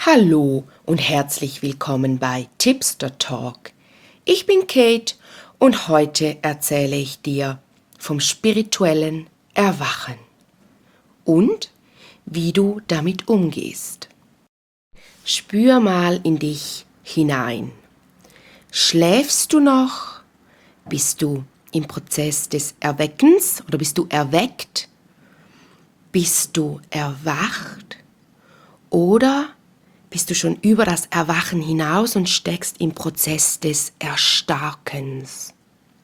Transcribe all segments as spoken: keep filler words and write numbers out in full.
Hallo und herzlich willkommen bei Tipster Talk. Ich bin Kate und heute erzähle ich dir vom spirituellen Erwachen und wie du damit umgehst. Spür mal in dich hinein. Schläfst du noch? Bist du im Prozess des Erweckens oder bist du erweckt? Bist du erwacht? Oder bist du schon über das Erwachen hinaus und steckst im Prozess des Erstarkens?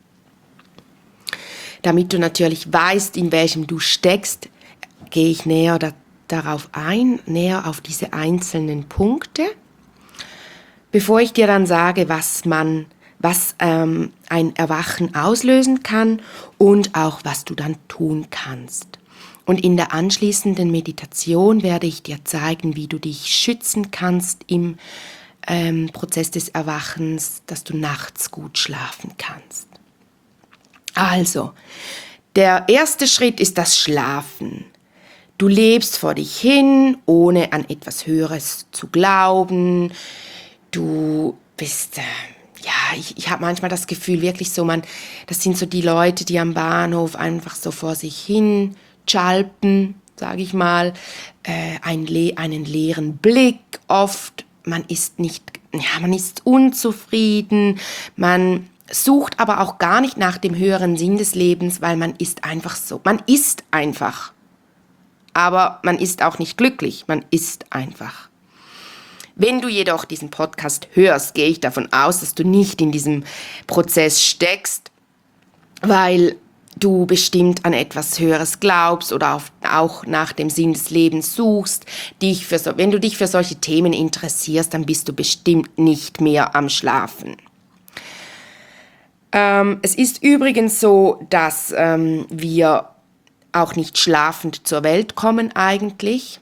Damit du natürlich weißt, in welchem du steckst, gehe ich näher da, darauf ein, näher auf diese einzelnen Punkte, bevor ich dir dann sage, was man, was ähm, ein Erwachen auslösen kann und auch was du dann tun kannst. Und in der anschließenden Meditation werde ich dir zeigen, wie du dich schützen kannst im ähm, Prozess des Erwachens, dass du nachts gut schlafen kannst. Also, der erste Schritt ist das Schlafen. Du lebst vor dich hin, ohne an etwas Höheres zu glauben. Du bist... Äh, Ja, ich, ich habe manchmal das Gefühl, wirklich so, man, das sind so die Leute, die am Bahnhof einfach so vor sich hin schalten, sage ich mal, äh, ein le- einen leeren Blick oft. Man ist nicht, ja, man ist unzufrieden, man sucht aber auch gar nicht nach dem höheren Sinn des Lebens, weil man ist einfach so, man ist einfach. Aber man ist auch nicht glücklich, man ist einfach. Wenn du jedoch diesen Podcast hörst, gehe ich davon aus, dass du nicht in diesem Prozess steckst, weil du bestimmt an etwas Höheres glaubst oder auf, auch nach dem Sinn des Lebens suchst. Dich für so, wenn du dich für solche Themen interessierst, dann bist du bestimmt nicht mehr am Schlafen. Ähm, es ist übrigens so, dass ähm, wir auch nicht schlafend zur Welt kommen eigentlich.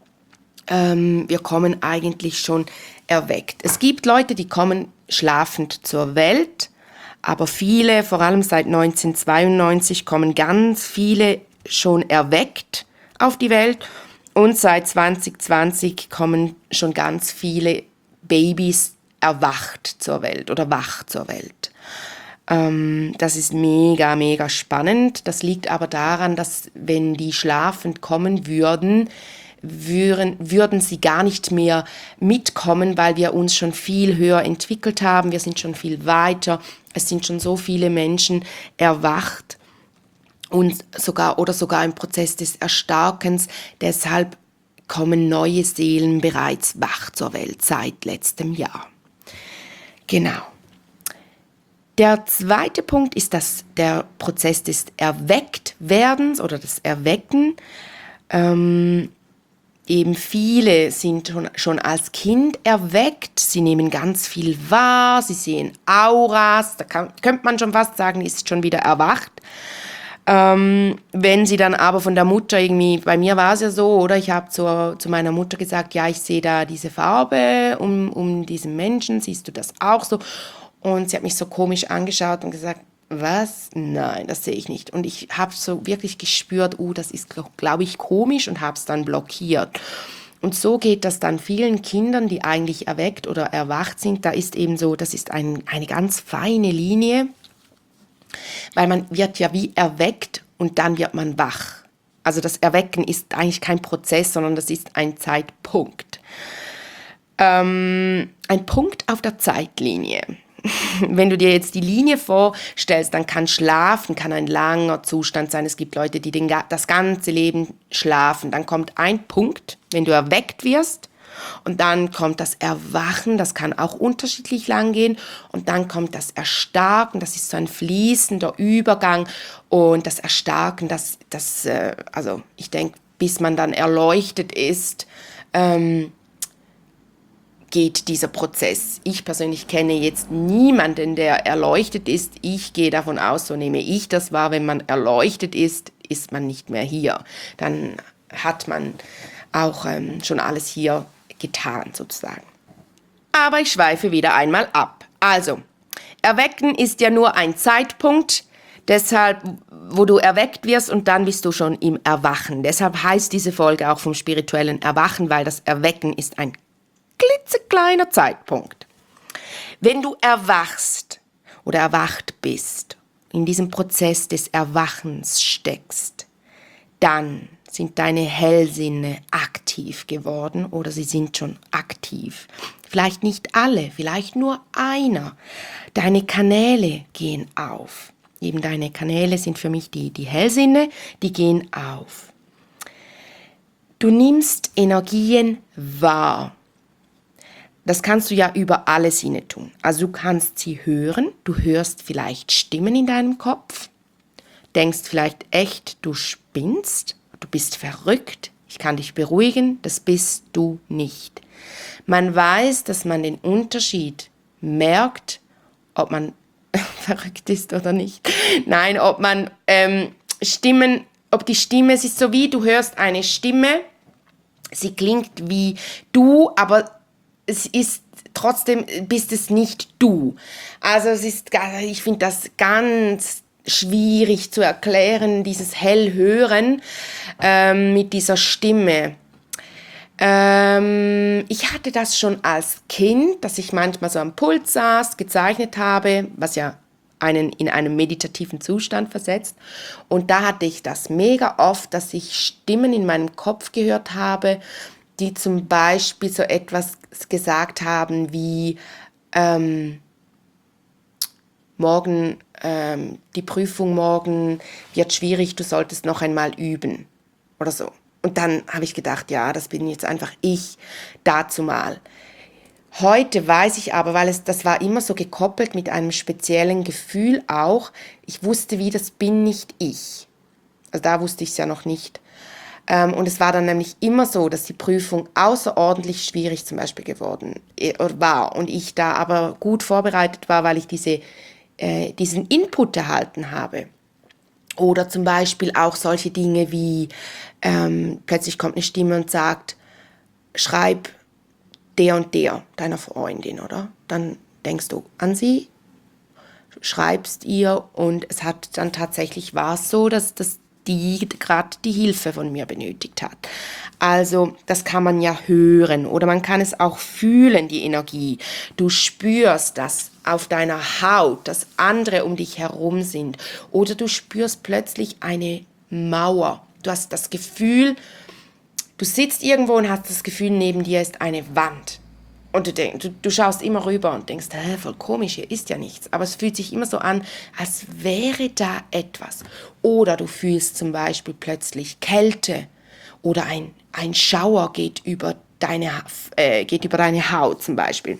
Ähm, wir kommen eigentlich schon erweckt. Es gibt Leute, die kommen schlafend zur Welt, aber viele, vor allem seit neunzehnhundertzweiundneunzig, kommen ganz viele schon erweckt auf die Welt und seit zwanzig zwanzig kommen schon ganz viele Babys erwacht zur Welt oder wach zur Welt. Ähm, das ist mega, mega spannend. Das liegt aber daran, dass wenn die schlafend kommen würden, Würden, würden sie gar nicht mehr mitkommen, weil wir uns schon viel höher entwickelt haben, wir sind schon viel weiter, es sind schon so viele Menschen erwacht und sogar oder sogar im Prozess des Erstarkens, deshalb kommen neue Seelen bereits wach zur Welt seit letztem Jahr. Genau. Der zweite Punkt ist das, der Prozess des Erwecktwerdens oder des Erwecken. Ähm, Eben viele sind schon, schon als Kind erweckt, sie nehmen ganz viel wahr, sie sehen Auras, da kann, könnte man schon fast sagen, ist schon wieder erwacht. Ähm, wenn sie dann aber von der Mutter irgendwie, bei mir war es ja so, oder ich habe zu, zu meiner Mutter gesagt, ja, ich sehe da diese Farbe um, um diesen Menschen, siehst du das auch so? Und sie hat mich so komisch angeschaut und gesagt, was? Nein, das sehe ich nicht. Und ich habe so wirklich gespürt, uh, das ist, glaube ich, komisch und habe es dann blockiert. Und so geht das dann vielen Kindern, die eigentlich erweckt oder erwacht sind. Da ist eben so, das ist ein, eine ganz feine Linie, weil man wird ja wie erweckt und dann wird man wach. Also das Erwecken ist eigentlich kein Prozess, sondern das ist ein Zeitpunkt. Ähm, ein Punkt auf der Zeitlinie. Wenn du dir jetzt die Linie vorstellst, dann kann Schlafen kann ein langer Zustand sein. Es gibt Leute, die den, das ganze Leben schlafen. Dann kommt ein Punkt, wenn du erweckt wirst, und dann kommt das Erwachen, das kann auch unterschiedlich lang gehen, und dann kommt das Erstarken, das ist so ein fließender Übergang, und das Erstarken, das, das äh, also ich denke, bis man dann erleuchtet ist, ähm, geht dieser Prozess. Ich persönlich kenne jetzt niemanden, der erleuchtet ist. Ich gehe davon aus, so nehme ich das wahr, wenn man erleuchtet ist, ist man nicht mehr hier. Dann hat man auch ähm, schon alles hier getan, sozusagen. Aber ich schweife wieder einmal ab. Also, Erwecken ist ja nur ein Zeitpunkt, deshalb, wo du erweckt wirst und dann bist du schon im Erwachen. Deshalb heißt diese Folge auch vom spirituellen Erwachen, weil das Erwecken ist ein klitzekleiner Zeitpunkt. Wenn du erwachst oder erwacht bist, in diesem Prozess des Erwachens steckst, dann sind deine Hellsinne aktiv geworden oder sie sind schon aktiv. Vielleicht nicht alle, vielleicht nur einer. Deine Kanäle gehen auf. Eben deine Kanäle sind für mich die, die Hellsinne, die gehen auf. Du nimmst Energien wahr. Das kannst du ja über alle Sinne tun. Also du kannst sie hören, du hörst vielleicht Stimmen in deinem Kopf, denkst vielleicht echt, du spinnst, du bist verrückt, ich kann dich beruhigen, das bist du nicht. Man weiß, dass man den Unterschied merkt, ob man verrückt ist oder nicht. Nein, ob man ähm, Stimmen, ob die Stimme, es ist so wie, du hörst eine Stimme, sie klingt wie du, aber es ist trotzdem, bist es nicht du. Also es ist, ich finde das ganz schwierig zu erklären, dieses Hellhören ähm, mit dieser Stimme. Ähm, ich hatte das schon als Kind, dass ich manchmal so am Pult saß, gezeichnet habe, was ja einen in einen meditativen Zustand versetzt. Und da hatte ich das mega oft, dass ich Stimmen in meinem Kopf gehört habe, die zum Beispiel so etwas gesagt haben wie ähm, morgen, ähm, die Prüfung morgen wird schwierig, du solltest noch einmal üben oder so. Und dann habe ich gedacht, ja, das bin jetzt einfach ich dazu mal. Heute weiß ich aber, weil es, das war immer so gekoppelt mit einem speziellen Gefühl auch, ich wusste wie, das bin nicht ich. Also da wusste ich es ja noch nicht. Ähm, und es war dann nämlich immer so, dass die Prüfung außerordentlich schwierig zum Beispiel geworden war. Und ich da aber gut vorbereitet war, weil ich diese, äh, diesen Input erhalten habe. Oder zum Beispiel auch solche Dinge wie, ähm, plötzlich kommt eine Stimme und sagt, schreib der und der deiner Freundin, oder? Dann denkst du an sie, schreibst ihr und es hat dann tatsächlich war es so, dass, dass die gerade die Hilfe von mir benötigt hat. Also das kann man ja hören oder man kann es auch fühlen, die Energie. Du spürst das auf deiner Haut, dass andere um dich herum sind oder du spürst plötzlich eine Mauer. Du hast das Gefühl, du sitzt irgendwo und hast das Gefühl, neben dir ist eine Wand. Und du, denk, du, du schaust immer rüber und denkst, hä, voll komisch, hier ist ja nichts. Aber es fühlt sich immer so an, als wäre da etwas. Oder du fühlst zum Beispiel plötzlich Kälte oder ein, ein Schauer geht über deine, äh, geht über deine Haut zum Beispiel.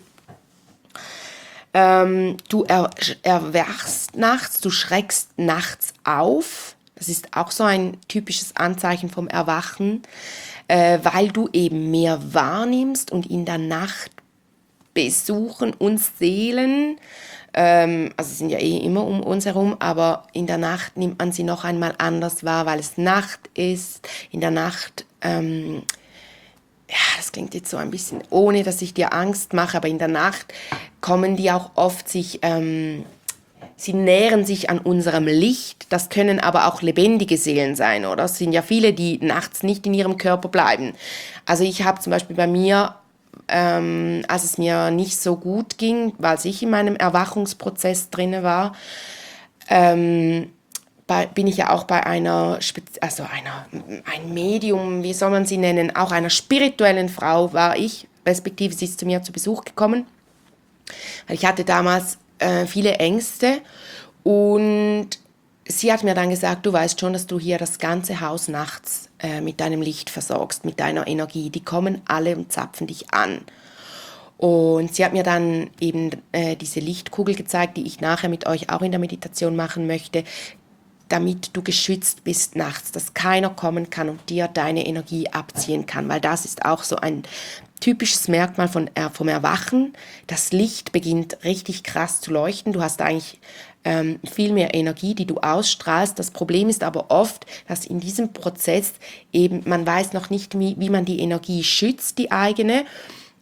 Ähm, du er, erwachst nachts, du schreckst nachts auf. Das ist auch so ein typisches Anzeichen vom Erwachen, äh, weil du eben mehr wahrnimmst und in der Nacht besuchen uns Seelen, ähm, also sie sind ja eh immer um uns herum, aber in der Nacht nimmt man sie noch einmal anders wahr, weil es Nacht ist. In der Nacht, ähm, ja, das klingt jetzt so ein bisschen, ohne dass ich dir Angst mache, aber in der Nacht kommen die auch oft sich, ähm, sie nähern sich an unserem Licht. Das können aber auch lebendige Seelen sein, oder? Es sind ja viele, die nachts nicht in ihrem Körper bleiben. Also ich habe zum Beispiel bei mir, ähm, als es mir nicht so gut ging, weil ich in meinem Erwachungsprozess drin war, ähm, bei, bin ich ja auch bei einer, also einer, ein Medium, wie soll man sie nennen, auch einer spirituellen Frau war ich, respektive sie ist zu mir zu Besuch gekommen, weil ich hatte damals äh, viele Ängste und sie hat mir dann gesagt, du weißt schon, dass du hier das ganze Haus nachts äh, mit deinem Licht versorgst, mit deiner Energie. Die kommen alle und zapfen dich an. Und sie hat mir dann eben äh, diese Lichtkugel gezeigt, die ich nachher mit euch auch in der Meditation machen möchte, damit du geschützt bist nachts, dass keiner kommen kann und dir deine Energie abziehen kann, weil das ist auch so ein typisches Merkmal von, äh, vom Erwachen. Das Licht beginnt richtig krass zu leuchten. Du hast eigentlich ähm, viel mehr Energie, die du ausstrahlst. Das Problem ist aber oft, dass in diesem Prozess eben, man weiß noch nicht, wie, wie man die Energie schützt, die eigene.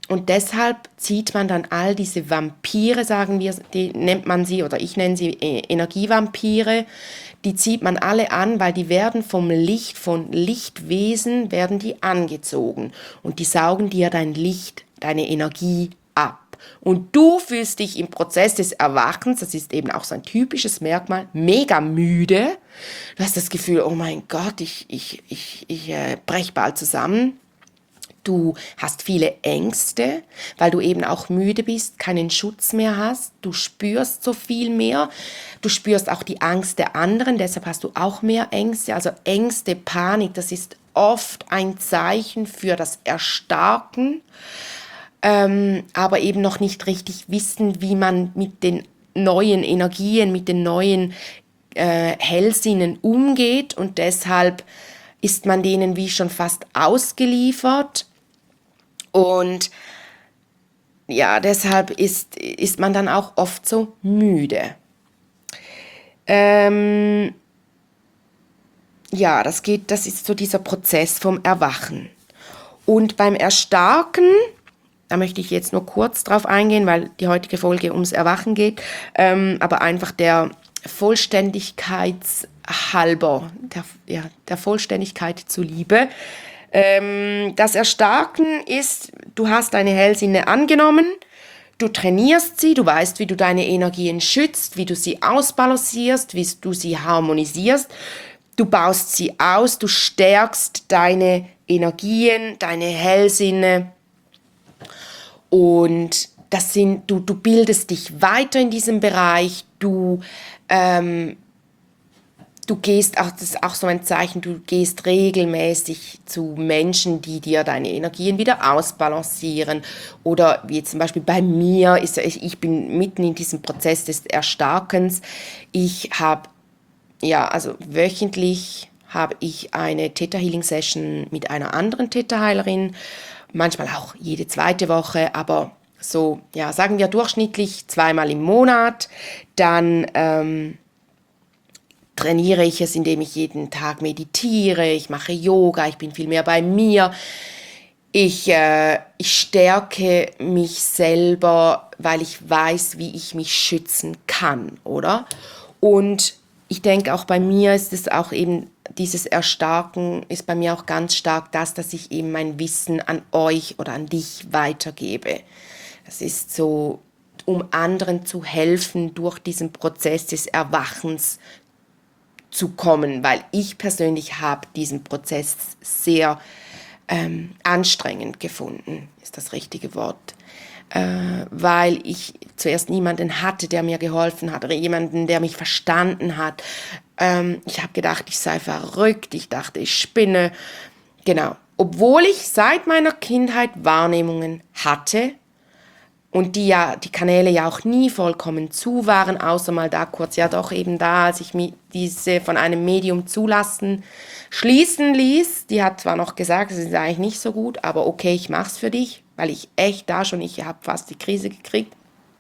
und deshalb zieht man dann all diese Vampire, sagen wir, die nennt man sie, oder ich nenne sie äh, Energievampire, die zieht man alle an, weil die werden vom Licht, von Lichtwesen werden die angezogen. Und die saugen dir dein Licht, deine Energie ab. Und du fühlst dich im Prozess des Erwachens, das ist eben auch so ein typisches Merkmal, mega müde. Du hast das Gefühl, oh mein Gott, ich, ich, ich, ich äh, brech bald zusammen. Du hast viele Ängste, weil du eben auch müde bist, keinen Schutz mehr hast. Du spürst so viel mehr. Du spürst auch die Angst der anderen, deshalb hast du auch mehr Ängste. Also Ängste, Panik, das ist oft ein Zeichen für das Erstarken, ähm, aber eben noch nicht richtig wissen, wie man mit den neuen Energien, mit den neuen äh, Hellsinnen umgeht. Und deshalb ist man denen wie schon fast ausgeliefert. Und ja, deshalb ist, ist man dann auch oft so müde. Ähm, ja, das geht, das ist so dieser Prozess vom Erwachen. Und beim Erstarken, da möchte ich jetzt nur kurz drauf eingehen, weil die heutige Folge ums Erwachen geht, ähm, aber einfach der Vollständigkeitshalber, der, ja, der Vollständigkeit zuliebe. Ähm, das Erstarken ist, du hast deine Hellsinne angenommen, du trainierst sie, du weißt, wie du deine Energien schützt, wie du sie ausbalancierst, wie du sie harmonisierst, du baust sie aus, du stärkst deine Energien, deine Hellsinne und das sind, du, du bildest dich weiter in diesem Bereich, du ähm, Du gehst, auch, das ist auch so ein Zeichen, du gehst regelmäßig zu Menschen, die dir deine Energien wieder ausbalancieren. Oder wie zum Beispiel bei mir, ist, ich bin mitten in diesem Prozess des Erstarkens. Ich habe, ja, also wöchentlich habe ich eine Theta Healing Session mit einer anderen Theta Heilerin. Manchmal auch jede zweite Woche, aber so, ja, sagen wir durchschnittlich zweimal im Monat. Dann, ähm, trainiere ich es, indem ich jeden Tag meditiere, ich mache Yoga, ich bin viel mehr bei mir. Ich, äh, ich stärke mich selber, weil ich weiß, wie ich mich schützen kann, oder? Und ich denke, auch bei mir ist es auch eben, dieses Erstarken ist bei mir auch ganz stark das, dass ich eben mein Wissen an euch oder an dich weitergebe. Das ist so, um anderen zu helfen, durch diesen Prozess des Erwachens zu kommen, weil ich persönlich habe diesen Prozess sehr ähm, anstrengend gefunden, ist das richtige Wort, äh, weil ich zuerst niemanden hatte, der mir geholfen hat, oder jemanden, der mich verstanden hat. Ähm, ich habe gedacht, ich sei verrückt, ich dachte, ich spinne, genau, obwohl ich seit meiner Kindheit Wahrnehmungen hatte, und die ja, die Kanäle ja auch nie vollkommen zu waren, außer mal da kurz, ja doch eben da, als ich mir diese von einem Medium zulassen, schließen ließ. Die hat zwar noch gesagt, es ist eigentlich nicht so gut, aber okay, ich mach's für dich, weil ich echt da schon, ich habe fast die Krise gekriegt.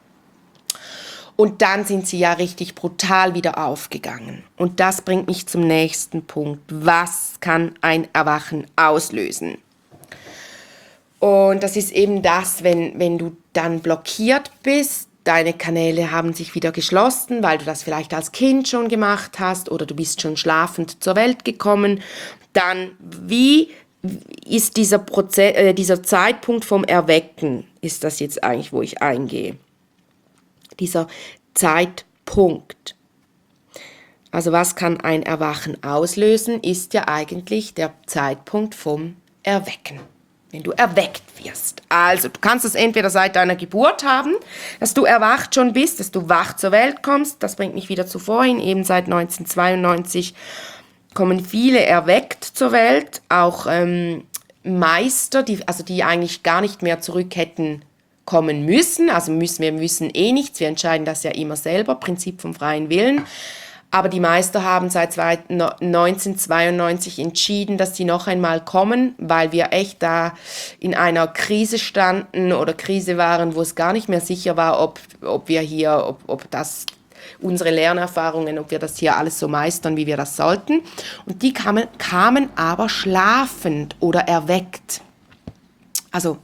Und dann sind sie ja richtig brutal wieder aufgegangen. Und das bringt mich zum nächsten Punkt. Was kann ein Erwachen auslösen? Und das ist eben das, wenn, wenn du dann blockiert bist, deine Kanäle haben sich wieder geschlossen, weil du das vielleicht als Kind schon gemacht hast oder du bist schon schlafend zur Welt gekommen, dann wie ist dieser Prozess, äh, dieser Zeitpunkt vom Erwecken, ist das jetzt eigentlich, wo ich eingehe. Dieser Zeitpunkt. Also was kann ein Erwachen auslösen, ist ja eigentlich der Zeitpunkt vom Erwecken. Wenn du erweckt wirst. Also, du kannst es entweder seit deiner Geburt haben, dass du erwacht schon bist, dass du wach zur Welt kommst. Das bringt mich wieder zu vorhin. Eben seit neunzehnhundertzweiundneunzig kommen viele erweckt zur Welt. Auch ähm, Meister, die, also die eigentlich gar nicht mehr zurück hätten kommen müssen. Also müssen wir müssen eh nichts. Wir entscheiden das ja immer selber. Prinzip vom freien Willen. Aber die Meister haben seit neunzehnhundertzweiundneunzig entschieden, dass sie noch einmal kommen, weil wir echt da in einer Krise standen oder Krise waren, wo es gar nicht mehr sicher war, ob, ob wir hier, ob, ob das unsere Lernerfahrungen, ob wir das hier alles so meistern, wie wir das sollten. Und die kamen, kamen aber schlafend oder erweckt. Also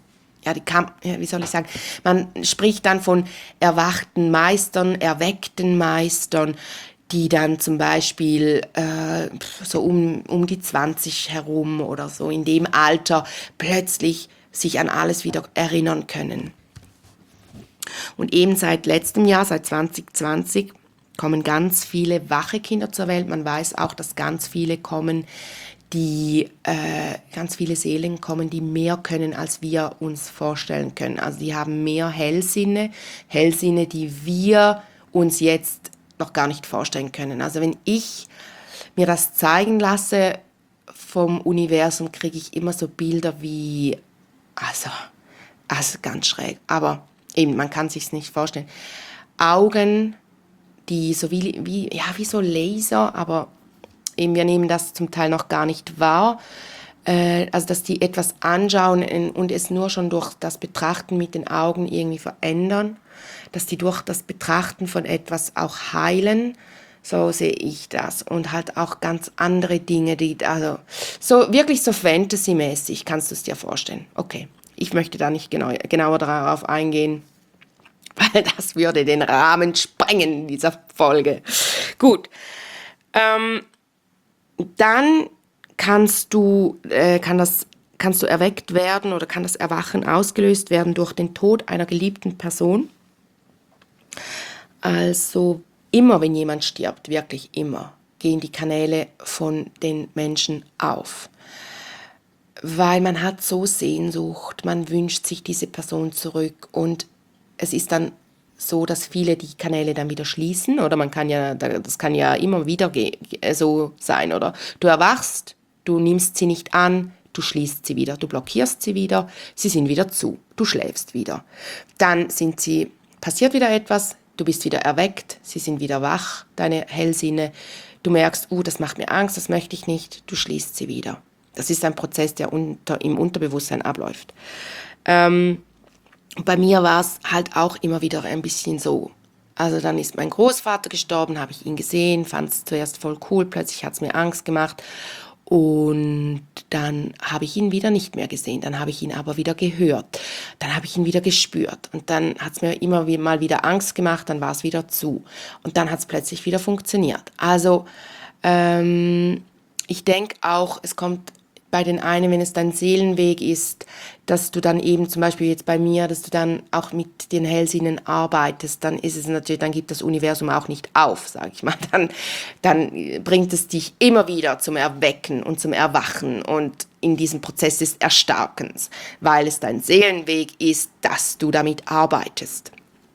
ja, die kann, ja, wie soll ich sagen, man spricht dann von erwachten Meistern, erweckten Meistern, die dann zum Beispiel äh, so um, um die zwanzig herum oder so in dem Alter plötzlich sich an alles wieder erinnern können. Und eben seit letztem Jahr, seit zwanzig zwanzig, kommen ganz viele wache Kinder zur Welt. Man weiß auch, dass ganz viele kommen, die äh, ganz viele Seelen kommen, die mehr können, als wir uns vorstellen können. Also die haben mehr Hellsinne, Hellsinne, die wir uns jetzt noch gar nicht vorstellen können. Also wenn ich mir das zeigen lasse vom Universum, kriege ich immer so Bilder wie, also, also ganz schräg, aber eben, man kann sich's nicht vorstellen. Augen, die so wie, wie, ja, wie so Laser, aber eben wir nehmen das zum Teil noch gar nicht wahr. Äh, also, dass die etwas anschauen und es nur schon durch das Betrachten mit den Augen irgendwie verändern. Dass die durch das Betrachten von etwas auch heilen. So sehe ich das. Und halt auch ganz andere Dinge, die, also, so, wirklich so Fantasy-mäßig, kannst du es dir vorstellen. Okay. Ich möchte da nicht genau, genauer darauf eingehen, weil das würde den Rahmen sprengen in dieser Folge. Gut. Ähm, dann kannst du, äh, kann das, kannst du erweckt werden oder kann das Erwachen ausgelöst werden durch den Tod einer geliebten Person. Also immer, wenn jemand stirbt, wirklich immer, gehen die Kanäle von den Menschen auf. Weil man hat so Sehnsucht, man wünscht sich diese Person zurück und es ist dann so, dass viele die Kanäle dann wieder schließen oder man kann ja, das kann ja immer wieder so sein, oder? Du erwachst, du nimmst sie nicht an, du schließt sie wieder, du blockierst sie wieder, sie sind wieder zu, du schläfst wieder. Dann sind sie, passiert wieder etwas, du bist wieder erweckt, sie sind wieder wach, deine Hellsinne, du merkst, uh, das macht mir Angst, das möchte ich nicht, du schließt sie wieder. Das ist ein Prozess, der unter, im Unterbewusstsein abläuft. Ähm, bei mir war es halt auch immer wieder ein bisschen so. Also dann ist mein Großvater gestorben, habe ich ihn gesehen, fand es zuerst voll cool, plötzlich hat es mir Angst gemacht. Und dann habe ich ihn wieder nicht mehr gesehen, dann habe ich ihn aber wieder gehört, dann habe ich ihn wieder gespürt und dann hat es mir immer mal wieder Angst gemacht, dann war es wieder zu und dann hat es plötzlich wieder funktioniert. Also ähm, ich denke auch, es kommt bei den einen, wenn es dein Seelenweg ist, dass du dann eben zum Beispiel jetzt bei mir, dass du dann auch mit den Hellsinnen arbeitest, dann ist es natürlich, dann gibt das Universum auch nicht auf, sage ich mal. Dann, dann bringt es dich immer wieder zum Erwecken und zum Erwachen und in diesem Prozess des Erstarkens, weil es dein Seelenweg ist, dass du damit arbeitest.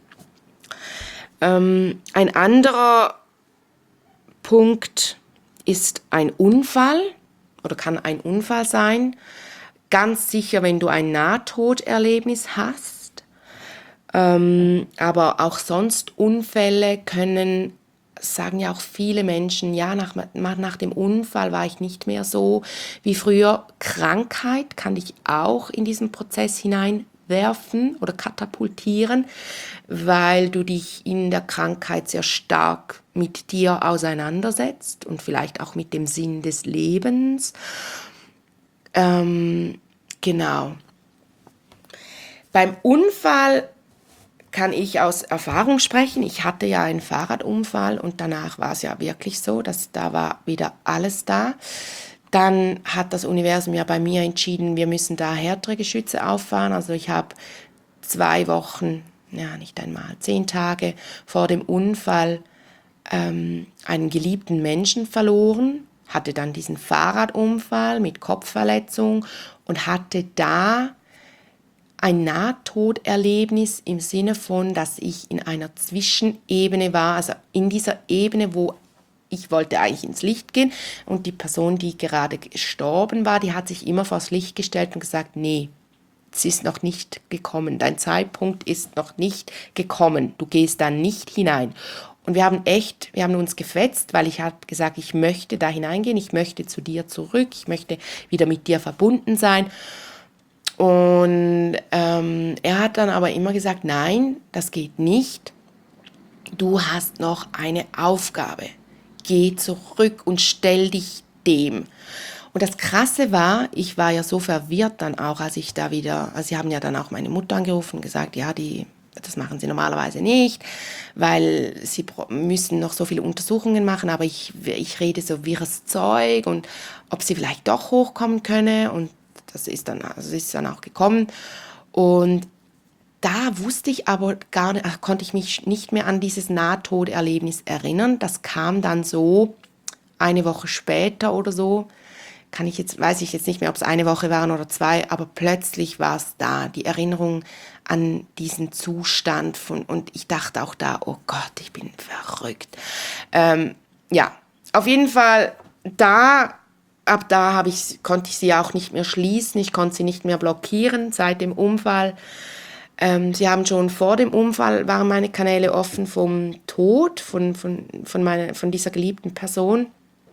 Ähm, ein anderer Punkt ist ein Unfall. Oder kann ein Unfall sein. Ganz sicher, wenn du ein Nahtoderlebnis hast. Ähm, aber auch sonst Unfälle können, sagen ja auch viele Menschen, ja, nach, nach dem Unfall war ich nicht mehr so wie früher. Krankheit kann dich auch in diesen Prozess hineinwerfen oder katapultieren, weil du dich in der Krankheit sehr stark mit dir auseinandersetzt und vielleicht auch mit dem Sinn des Lebens. Ähm, genau. Beim Unfall kann ich aus Erfahrung sprechen. Ich hatte ja einen Fahrradunfall und danach war es ja wirklich so, dass da war wieder alles da. Dann hat das Universum ja bei mir entschieden, wir müssen da härtere Geschütze auffahren. Also ich habe zwei Wochen, ja nicht einmal, zehn Tage vor dem Unfall ähm, einen geliebten Menschen verloren, hatte dann diesen Fahrradunfall mit Kopfverletzung und hatte da ein Nahtoderlebnis im Sinne von, dass ich in einer Zwischenebene war, also in dieser Ebene, wo ich wollte eigentlich ins Licht gehen und die Person, die gerade gestorben war, die hat sich immer vors Licht gestellt und gesagt, nee, es ist noch nicht gekommen, dein Zeitpunkt ist noch nicht gekommen, du gehst da nicht hinein. Und wir haben echt, wir haben uns gefetzt, weil ich habe gesagt, ich möchte da hineingehen, ich möchte zu dir zurück, ich möchte wieder mit dir verbunden sein. Und ähm, er hat dann aber immer gesagt, nein, das geht nicht, du hast noch eine Aufgabe, geh zurück und stell dich dem. Und das Krasse war, ich war ja so verwirrt dann auch, als ich da wieder, also sie haben ja dann auch meine Mutter angerufen und gesagt, ja, die, das machen sie normalerweise nicht, weil sie müssen noch so viele Untersuchungen machen, aber ich, ich rede so wirres Zeug und ob sie vielleicht doch hochkommen könne, und das ist dann, also ist dann auch gekommen. Und da wusste ich aber gar nicht, ach, konnte ich mich nicht mehr an dieses Nahtoderlebnis erinnern. Das kam dann so eine Woche später oder so. Kann ich jetzt, weiß ich jetzt nicht mehr, ob es eine Woche waren oder zwei, aber plötzlich war es da, die Erinnerung an diesen Zustand von, und ich dachte auch da, oh Gott, ich bin verrückt. Ähm, ja, auf jeden Fall da, ab da habe ich, konnte ich sie auch nicht mehr schließen, ich konnte sie nicht mehr blockieren seit dem Unfall. Ähm, sie haben schon vor dem Unfall, waren meine Kanäle offen vom Tod von, von, von, meiner, von dieser geliebten Person.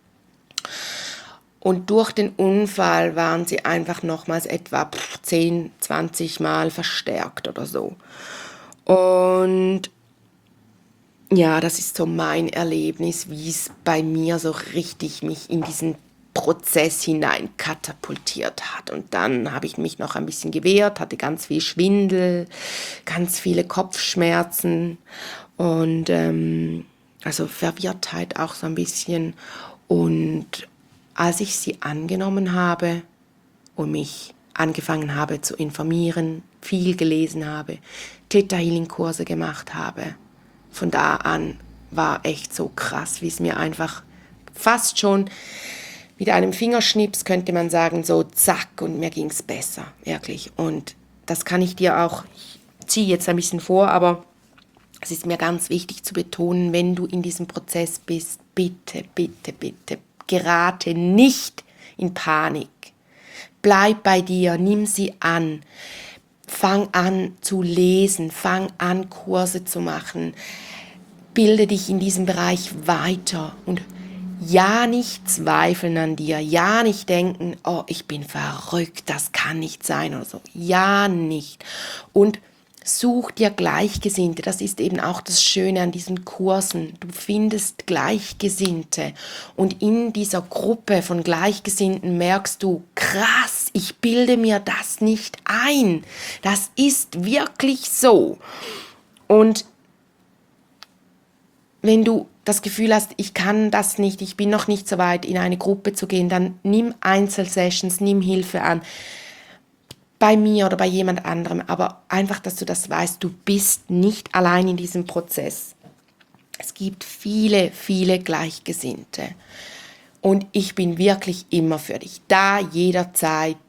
Und durch den Unfall waren sie einfach nochmals etwa zehn, zwanzig Mal verstärkt oder so. Und ja, das ist so mein Erlebnis, wie es bei mir so richtig mich in diesen Prozess hinein katapultiert hat. Und dann habe ich mich noch ein bisschen gewehrt, hatte ganz viel Schwindel, ganz viele Kopfschmerzen und ähm, also Verwirrtheit auch so ein bisschen. Und als ich sie angenommen habe und mich angefangen habe zu informieren, viel gelesen habe, Theta Healing Kurse gemacht habe, von da an war echt so krass, wie es mir einfach fast schon mit einem Fingerschnips, könnte man sagen, so zack, und mir ging es besser, wirklich. Und das kann ich dir auch, ich ziehe jetzt ein bisschen vor, aber es ist mir ganz wichtig zu betonen, wenn du in diesem Prozess bist, bitte, bitte, bitte, gerate nicht in Panik. Bleib bei dir, nimm sie an. Fang an zu lesen, fang an Kurse zu machen. Bilde dich in diesem Bereich weiter und ja nicht zweifeln an dir, ja nicht denken, oh, ich bin verrückt, das kann nicht sein oder so. Ja nicht. Und such dir Gleichgesinnte, das ist eben auch das Schöne an diesen Kursen. Du findest Gleichgesinnte und in dieser Gruppe von Gleichgesinnten merkst du, krass, ich bilde mir das nicht ein. Das ist wirklich so. Und wenn du das Gefühl hast, ich kann das nicht, ich bin noch nicht so weit, in eine Gruppe zu gehen, dann nimm Einzelsessions, nimm Hilfe an. Bei mir oder bei jemand anderem, aber einfach, dass du das weißt, du bist nicht allein in diesem Prozess. Es gibt viele, viele Gleichgesinnte. Und ich bin wirklich immer für dich da, jederzeit.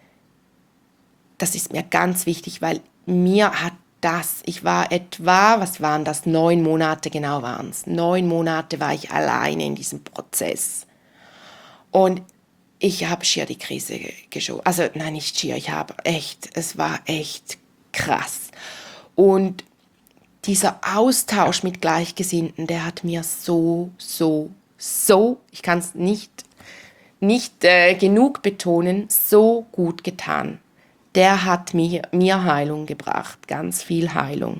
Das ist mir ganz wichtig, weil mir hat das, ich war etwa, was waren das, neun Monate genau waren es. Neun Monate war ich alleine in diesem Prozess. Und ich habe schier die Krise geschoben. Also nein, nicht schier, ich habe echt, es war echt krass. Und dieser Austausch mit Gleichgesinnten, der hat mir so, so, so, ich kann es nicht, nicht äh, genug betonen, so gut getan. Der hat mir, mir Heilung gebracht, ganz viel Heilung.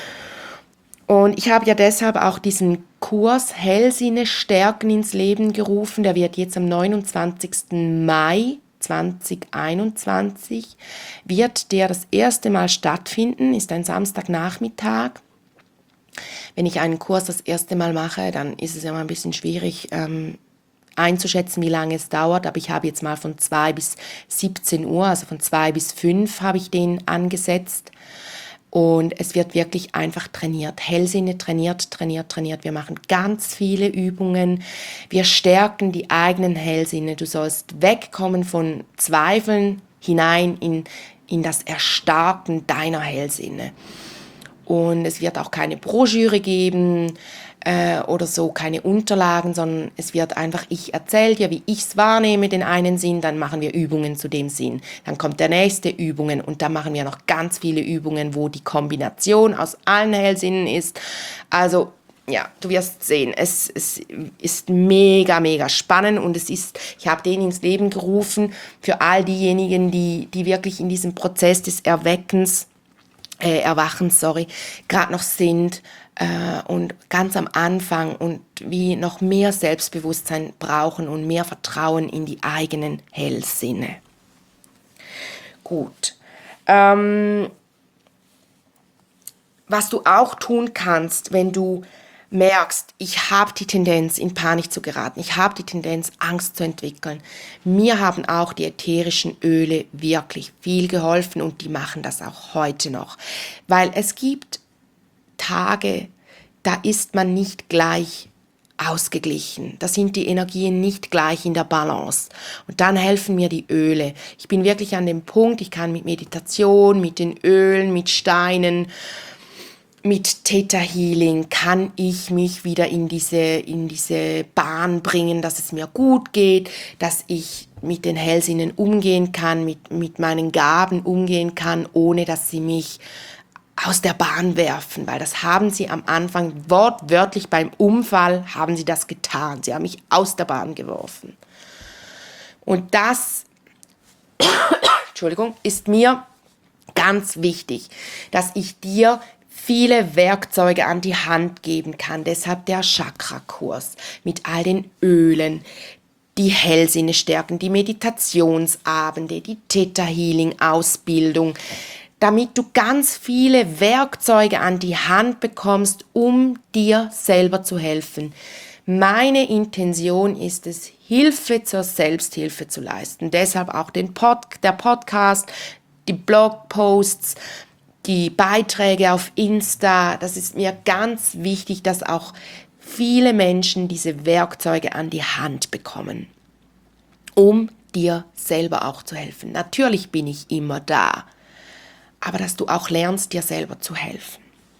Und ich habe ja deshalb auch diesen Kurs Hellsinne stärken ins Leben gerufen. Der wird jetzt am neunundzwanzigsten Mai zweitausendeinundzwanzig, wird der das erste Mal stattfinden, ist ein Samstagnachmittag. Wenn ich einen Kurs das erste Mal mache, dann ist es ja mal ein bisschen schwierig ähm, einzuschätzen, wie lange es dauert. Aber ich habe jetzt mal von zwei bis siebzehn Uhr, also von zwei bis fünf habe ich den angesetzt. Und es wird wirklich einfach trainiert. Hellsinne trainiert, trainiert, trainiert. Wir machen ganz viele Übungen. Wir stärken die eigenen Hellsinne. Du sollst wegkommen von Zweifeln hinein in, in das Erstarken deiner Hellsinne. Und es wird auch keine Broschüre geben äh, oder so, keine Unterlagen, sondern es wird einfach, ich erzähle dir, wie ich es wahrnehme, den einen Sinn, dann machen wir Übungen zu dem Sinn. Dann kommt der nächste Übungen und dann machen wir noch ganz viele Übungen, wo die Kombination aus allen Hellsinnen ist. Also ja, du wirst sehen, es, es ist mega, mega spannend und es ist, ich habe den ins Leben gerufen für all diejenigen, die, die wirklich in diesem Prozess des Erweckens äh, Erwachens, sorry, gerade noch sind äh, und ganz am Anfang und wie noch mehr Selbstbewusstsein brauchen und mehr Vertrauen in die eigenen Hellsinne. Gut. Ähm, was du auch tun kannst, wenn du merkst, ich habe die Tendenz, in Panik zu geraten, ich habe die Tendenz, Angst zu entwickeln. Mir haben auch die ätherischen Öle wirklich viel geholfen und die machen das auch heute noch. Weil es gibt Tage, da ist man nicht gleich ausgeglichen. Da sind die Energien nicht gleich in der Balance. Und dann helfen mir die Öle. Ich bin wirklich an dem Punkt, ich kann mit Meditation, mit den Ölen, mit Steinen, mit Theta Healing kann ich mich wieder in diese, in diese Bahn bringen, dass es mir gut geht, dass ich mit den Hellsinnen umgehen kann, mit, mit meinen Gaben umgehen kann, ohne dass sie mich aus der Bahn werfen, weil das haben sie am Anfang wortwörtlich beim Unfall haben sie das getan. Sie haben mich aus der Bahn geworfen. Und das, Entschuldigung, ist mir ganz wichtig, dass ich dir viele Werkzeuge an die Hand geben kann. Deshalb der Chakra-Kurs mit all den Ölen, die Hellsinne stärken, die Meditationsabende, die Theta-Healing-Ausbildung, damit du ganz viele Werkzeuge an die Hand bekommst, um dir selber zu helfen. Meine Intention ist es, Hilfe zur Selbsthilfe zu leisten. Deshalb auch den Pod, der Podcast, die Blogposts, die Beiträge auf Insta. Das ist mir ganz wichtig, dass auch viele Menschen diese Werkzeuge an die Hand bekommen, um dir selber auch zu helfen. Natürlich bin ich immer da, aber dass du auch lernst, dir selber zu helfen.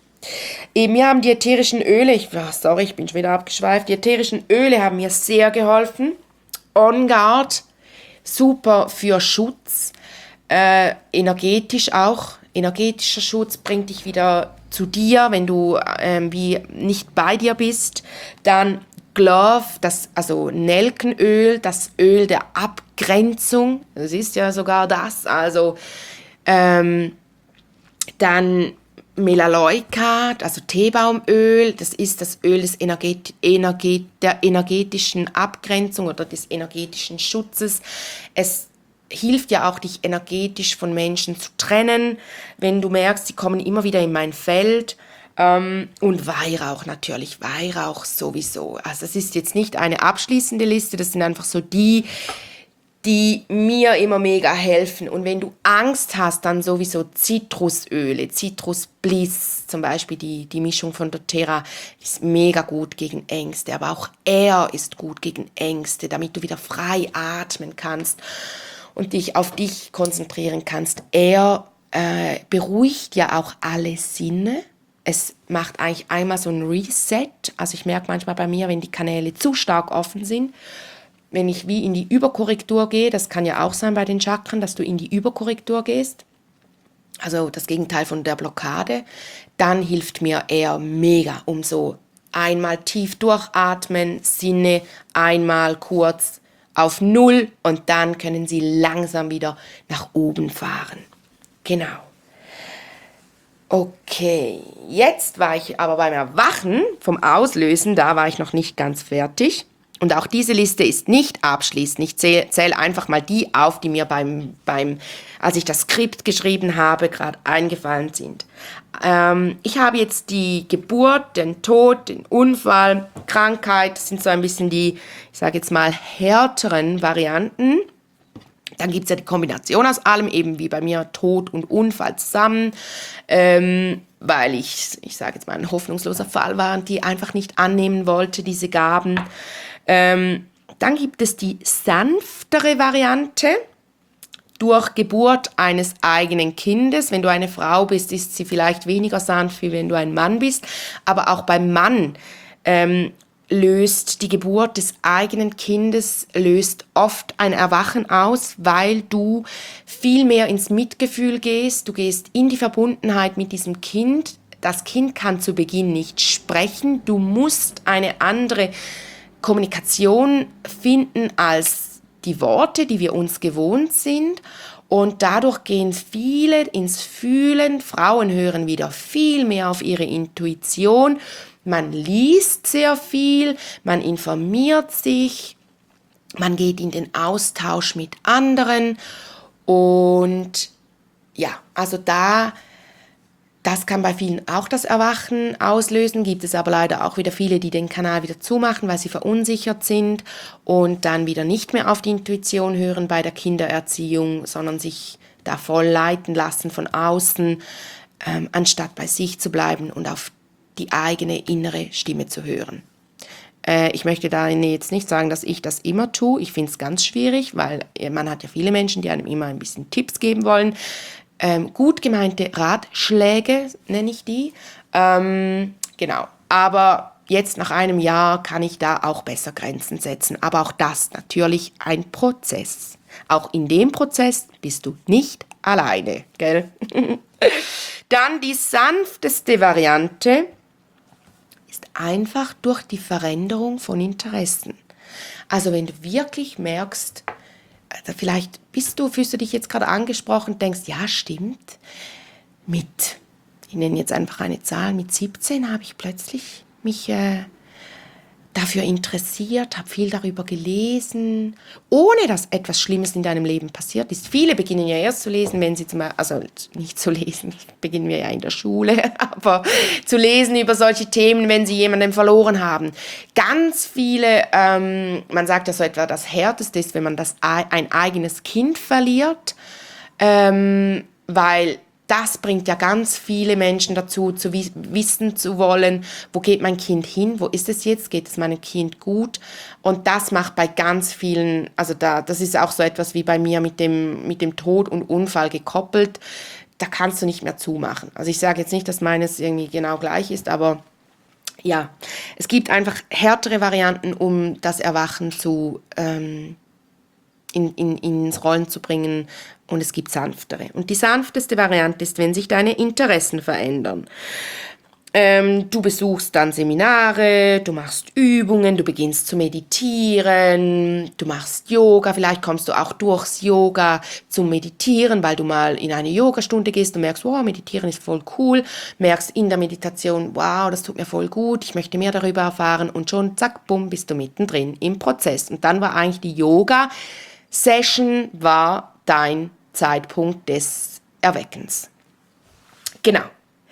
Mir haben die ätherischen Öle, ich, oh, sorry, ich bin schon wieder abgeschweift, die ätherischen Öle haben mir sehr geholfen. On Guard, super für Schutz, äh, energetisch auch. Energetischer Schutz bringt dich wieder zu dir, wenn du ähm, wie nicht bei dir bist. Dann Glove, das, also Nelkenöl, das Öl der Abgrenzung. Das ist ja sogar das. Also ähm, dann Melaleuca, also Teebaumöl. Das ist das Öl des Energet- Energet- der energetischen Abgrenzung oder des energetischen Schutzes. Es hilft ja auch, dich energetisch von Menschen zu trennen, wenn du merkst, sie kommen immer wieder in mein Feld. Ähm, und Weihrauch natürlich, Weihrauch sowieso. Also es ist jetzt nicht eine abschließende Liste, das sind einfach so die, die mir immer mega helfen. Und wenn du Angst hast, dann sowieso Zitrusöle, Citrus Bliss, zum Beispiel die, die Mischung von doTERRA, ist mega gut gegen Ängste. Aber auch er ist gut gegen Ängste, damit du wieder frei atmen kannst und dich auf dich konzentrieren kannst. Er äh, beruhigt ja auch alle Sinne. Es macht eigentlich einmal so ein Reset. Also ich merke manchmal bei mir, wenn die Kanäle zu stark offen sind, wenn ich wie in die Überkorrektur gehe, das kann ja auch sein bei den Chakren, dass du in die Überkorrektur gehst, also das Gegenteil von der Blockade, dann hilft mir er mega, um so einmal tief durchatmen, Sinne einmal kurz auf Null und dann können sie langsam wieder nach oben fahren. Genau. Okay, jetzt war ich aber beim Erwachen vom Auslösen, da war ich noch nicht ganz fertig. Und auch diese Liste ist nicht abschließend. Ich zähle zähl einfach mal die auf, die mir beim, beim, als ich das Skript geschrieben habe, gerade eingefallen sind. Ähm, ich habe jetzt die Geburt, den Tod, den Unfall, Krankheit. Das sind so ein bisschen die, ich sage jetzt mal, härteren Varianten. Dann gibt es ja die Kombination aus allem, eben wie bei mir Tod und Unfall zusammen, ähm, weil ich, ich sage jetzt mal, ein hoffnungsloser Fall war und die einfach nicht annehmen wollte, diese Gaben. Ähm, dann gibt es die sanftere Variante durch Geburt eines eigenen Kindes. Wenn du eine Frau bist, ist sie vielleicht weniger sanft, wie wenn du ein Mann bist. Aber auch beim Mann ähm, löst die Geburt des eigenen Kindes löst oft ein Erwachen aus, weil du viel mehr ins Mitgefühl gehst. Du gehst in die Verbundenheit mit diesem Kind. Das Kind kann zu Beginn nicht sprechen. Du musst eine andere Kommunikation finden als die Worte, die wir uns gewohnt sind. Und dadurch gehen viele ins Fühlen. Frauen hören wieder viel mehr auf ihre Intuition. Man liest sehr viel, man informiert sich, man geht in den Austausch mit anderen. Und ja, also da... Das kann bei vielen auch das Erwachen auslösen, gibt es aber leider auch wieder viele, die den Kanal wieder zumachen, weil sie verunsichert sind und dann wieder nicht mehr auf die Intuition hören bei der Kindererziehung, sondern sich da voll leiten lassen von außen, ähm, anstatt bei sich zu bleiben und auf die eigene innere Stimme zu hören. Äh, ich möchte da jetzt nicht sagen, dass ich das immer tue. Ich finde es ganz schwierig, weil man hat ja viele Menschen, die einem immer ein bisschen Tipps geben wollen. Ähm, gut gemeinte Ratschläge, nenne ich die. Ähm, genau. Aber jetzt nach einem Jahr kann ich da auch besser Grenzen setzen. Aber auch das natürlich ein Prozess. Auch in dem Prozess bist du nicht alleine, gell? Dann die sanfteste Variante ist einfach durch die Veränderung von Interessen. Also wenn du wirklich merkst, vielleicht bist du, fühlst du dich jetzt gerade angesprochen, denkst, ja, stimmt, mit, ich nenne jetzt einfach eine Zahl, mit siebzehn habe ich plötzlich mich äh, dafür interessiert, habe viel darüber gelesen, ohne dass etwas Schlimmes in deinem Leben passiert ist. Viele beginnen ja erst zu lesen, wenn sie zum Beispiel, also nicht zu lesen, beginnen wir ja in der Schule, aber zu lesen über solche Themen, wenn sie jemanden verloren haben. Ganz viele, ähm, man sagt ja so etwa, das Härteste ist, wenn man das, ein eigenes Kind verliert, ähm, weil das bringt ja ganz viele Menschen dazu, zu wissen zu wollen, wo geht mein Kind hin, wo ist es jetzt, geht es meinem Kind gut? Und das macht bei ganz vielen, also da, das ist auch so etwas wie bei mir mit dem, mit dem Tod und Unfall gekoppelt, da kannst du nicht mehr zumachen. Also ich sage jetzt nicht, dass meines irgendwie genau gleich ist, aber ja, es gibt einfach härtere Varianten, um das Erwachen zu ähm, in, in, ins Rollen zu bringen, und es gibt sanftere. Und die sanfteste Variante ist, wenn sich deine Interessen verändern. Ähm, du besuchst dann Seminare, du machst Übungen, du beginnst zu meditieren, du machst Yoga, vielleicht kommst du auch durchs Yoga zum Meditieren, weil du mal in eine Yogastunde gehst und merkst, wow, Meditieren ist voll cool, merkst in der Meditation, wow, das tut mir voll gut, ich möchte mehr darüber erfahren, und schon, zack, bumm, bist du mittendrin im Prozess. Und dann war eigentlich die Yoga-Session war dein Zeitpunkt des Erweckens. Genau.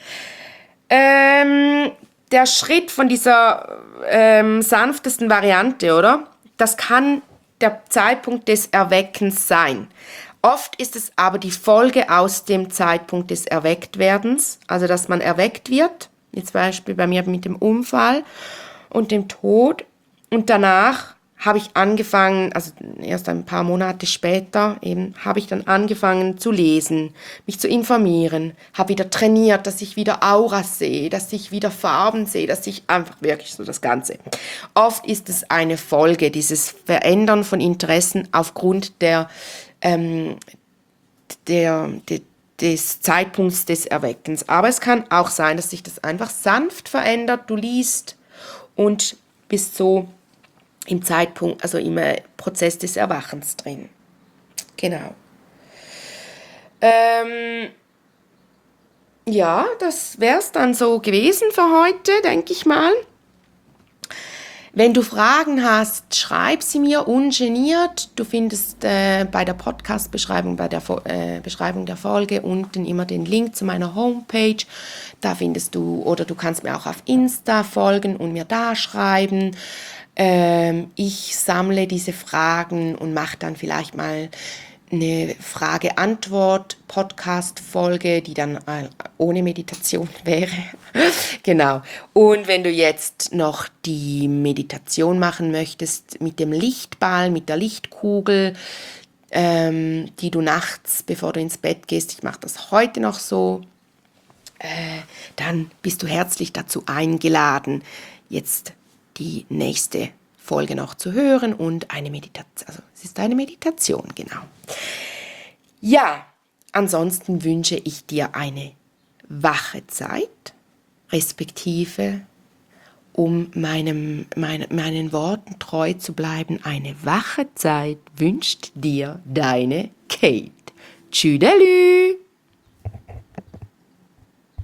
Ähm, der Schritt von dieser ähm, sanftesten Variante, oder? Das kann der Zeitpunkt des Erweckens sein. Oft ist es aber die Folge aus dem Zeitpunkt des Erwecktwerdens, also dass man erweckt wird, wie zum Beispiel bei mir mit dem Unfall und dem Tod, und danach habe ich angefangen, also erst ein paar Monate später eben, habe ich dann angefangen zu lesen, mich zu informieren, habe wieder trainiert, dass ich wieder Auras sehe, dass ich wieder Farben sehe, dass ich einfach wirklich so das Ganze. Oft ist es eine Folge, dieses Verändern von Interessen aufgrund der, ähm, der, der des Zeitpunkts des Erweckens. Aber es kann auch sein, dass sich das einfach sanft verändert, du liest und bist so im Zeitpunkt, also im Prozess des Erwachens drin. Genau. Ähm, ja, das wäre es dann so gewesen für heute, denke ich mal. Wenn du Fragen hast, schreib sie mir ungeniert. Du findest äh, bei der Podcast-Beschreibung, bei der äh, Beschreibung der Folge unten immer den Link zu meiner Homepage. Da findest du, oder du kannst mir auch auf Insta folgen und mir da schreiben. Ähm, ich sammle diese Fragen und mache dann vielleicht mal eine Frage-Antwort-Podcast-Folge, die dann äh, ohne Meditation wäre. Genau. Und wenn du jetzt noch die Meditation machen möchtest mit dem Lichtball, mit der Lichtkugel, ähm, die du nachts, bevor du ins Bett gehst, ich mache das heute noch so, äh, dann bist du herzlich dazu eingeladen, jetzt die nächste Folge noch zu hören und eine Meditation, also es ist eine Meditation, genau. Ja, ansonsten wünsche ich dir eine wache Zeit, respektive, um meinem, mein, meinen Worten treu zu bleiben, eine wache Zeit wünscht dir deine Kate. Tschüdelü!